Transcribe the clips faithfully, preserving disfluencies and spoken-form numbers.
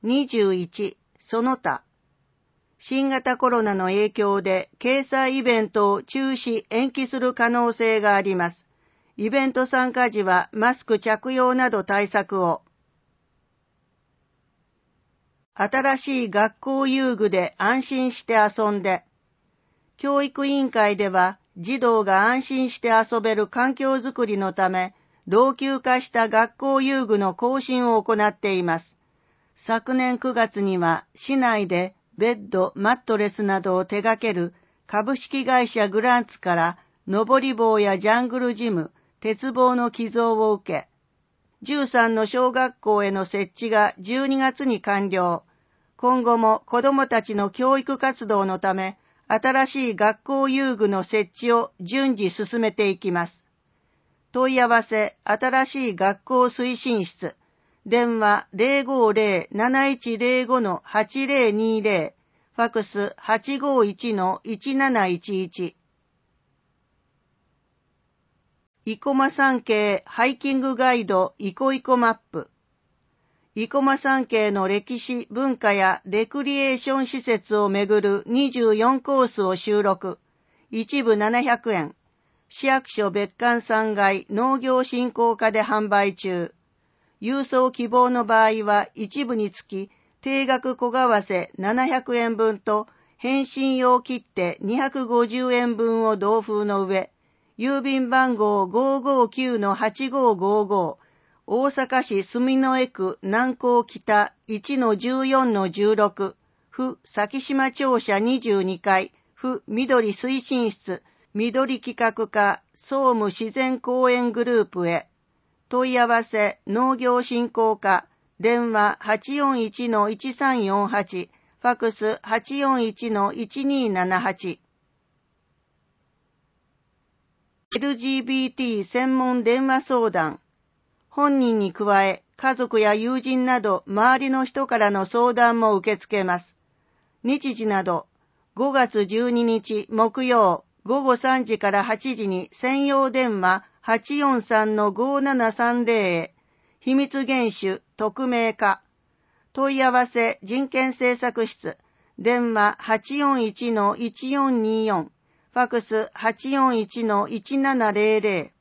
にじゅういち、その他。新型コロナの影響で掲載イベントを中止・延期する可能性があります。イベント参加時はマスク着用など対策を。新しい学校遊具で安心して遊んで。教育委員会では児童が安心して遊べる環境づくりのため、老朽化した学校遊具の更新を行っています。昨年くがつには市内でベッド、マットレスなどを手掛ける株式会社グランツから登り棒やジャングルジム、鉄棒の寄贈を受け、じゅうさんの小学校への設置がじゅうにがつに完了。今後も子どもたちの教育活動のため、新しい学校遊具の設置を順次進めていきます。問い合わせ、新しい学校推進室、電話 ゼロごゼロ なないちゼロご のはちゼロにゼロ、ファクス はちごいちのいちなないちいち。生駒山系ハイキングガイドいこいこマップ。生駒山系の歴史、文化やレクリエーション施設をめぐるにじゅうよんコースを収録。一部ななひゃくえん。市役所別館さんがい農業振興課で販売中。郵送希望の場合は一部につき定額小為替ななひゃくえんぶんと返信用切手にひゃくごじゅうえんぶんを同封の上、郵便番号 ごーごーきゅうのはちごーごーごー、大阪市住之江区南港北 いちのじゅうよんのじゅうろく、府先島庁舎にじゅうにかい、府緑推進室、緑企画課総務自然公園グループへ。問い合わせ農業振興課、電話 はちよんいちのいちさんよんはち、ファクス はちよんいちのいちにななはち。エルジービーティー 専門電話相談。本人に加え、家族や友人など周りの人からの相談も受け付けます。日時など、ごがつじゅうににち木曜、ごごさんじからはちじに専用電話 はちよんさんのごーななさんゼロ へ、秘密厳守、匿名化。問い合わせ人権政策室、電話 はちよんいちのいちよんによん、ファクス はちよんいちのいちななゼロゼロ。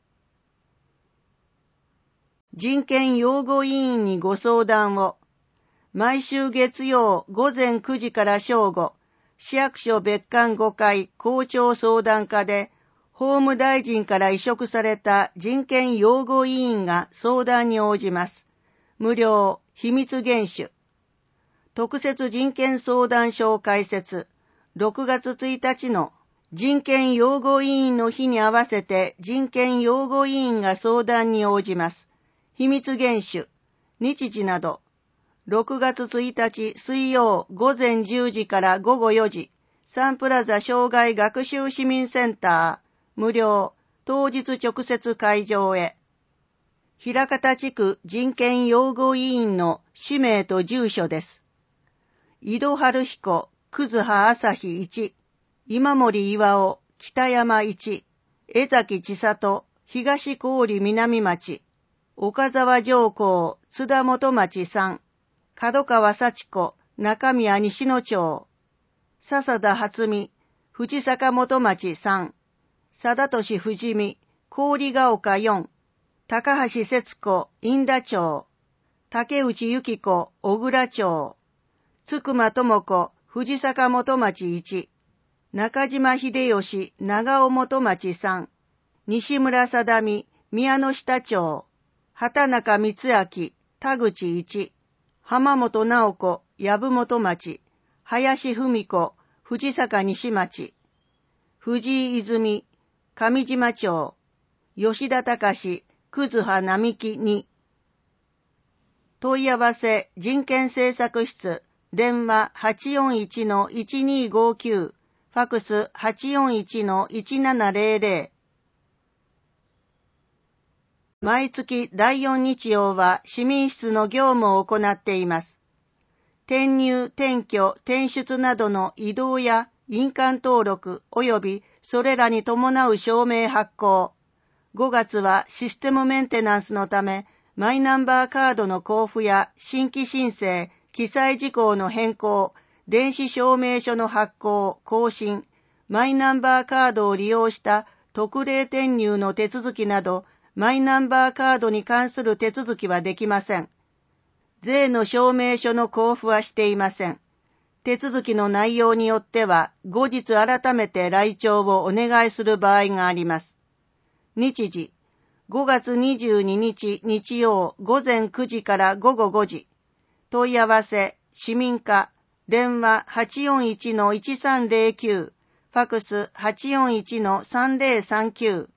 人権擁護委員にご相談を。毎週月曜ごぜんくじから正午、市役所別館ごかい校長相談課で、法務大臣から委嘱された人権擁護委員が相談に応じます。無料、秘密厳守。特設人権相談所開設。ろくがつついたちの人権擁護委員の日に合わせて人権擁護委員が相談に応じます。秘密厳守。日時など。ろくがつついたち水曜ごぜんじゅうじからごごよじ、サンプラザ障害学習市民センター。無料、当日直接会場へ。枚方地区人権擁護委員の氏名と住所です。井戸春彦、葛葉朝日いち、今森岩尾、北山いち、江崎千里、東郡南町、岡沢上皇、津田元町さん、角川幸子、中宮西野町、笹田初美、藤坂元町さん、貞俊藤美、郡ヶ丘よん、高橋節子、印田町、竹内由紀子、小倉町、つくま智子、藤坂元町いち、中島秀吉、長尾元町さん、西村貞美、宮の下町、畑中光明、田口いち、浜本直子、藪本町、林文子、藤坂西町、藤井泉、上島町、吉田隆、葛葉並木に。問い合わせ人権政策室、電話 はちよんいちのいちにごきゅう、ファクス はちよんいちのいちななゼロゼロ。毎月だいよん日曜は市民室の業務を行っています。転入、転居、転出などの異動や印鑑登録及びそれらに伴う証明発行。ごがつはシステムメンテナンスのため、マイナンバーカードの交付や新規申請、 記載事項の変更、電子証明書の発行、更新、マイナンバーカードを利用した特例転入の手続きなど、マイナンバーカードに関する手続きはできません。税の証明書の交付はしていません。手続きの内容によっては、後日改めて来庁をお願いする場合があります。日時、ごがつにじゅうににち日曜午前くじから午後ごじ。問い合わせ、市民課、電話 はちよんいちのいちさんぜろきゅう、ファクス はちよんいちのさんぜろさんきゅう。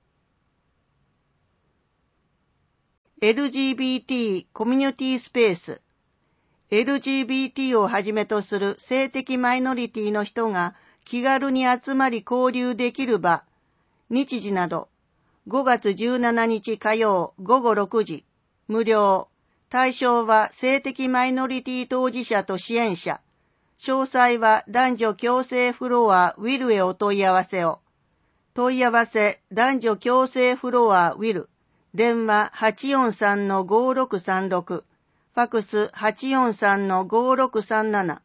エルジービーティー コミュニティスペース。エルジービーティー をはじめとする性的マイノリティの人が気軽に集まり交流できる場、日時など、ごがつじゅうしちにち火曜午後ろくじ、無料。対象は性的マイノリティ当事者と支援者。詳細は男女共生フロアウィルへお問い合わせを。問い合わせ男女共生フロアウィル。電話 はちよんさんのごろくさんろく。ファクス はちよんさんのごろくさんなな。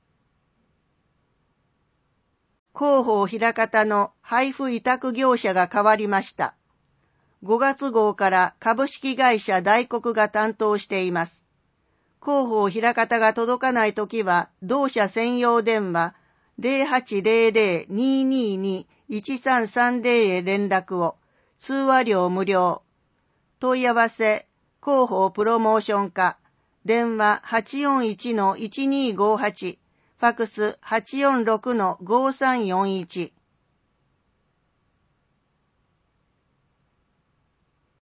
広報ひらかたの配布委託業者が変わりました。ごがつ号から株式会社大黒が担当しています。広報ひらかたが届かないときは、同社専用電話 ゼロはちゼロゼロ にーにーにー いちさんさんゼロ へ連絡を。通話料無料。問い合わせ、広報プロモーション課。電話 はちよんいちのいちにーごはち。ファクス はちよんろくのごさんよんいち。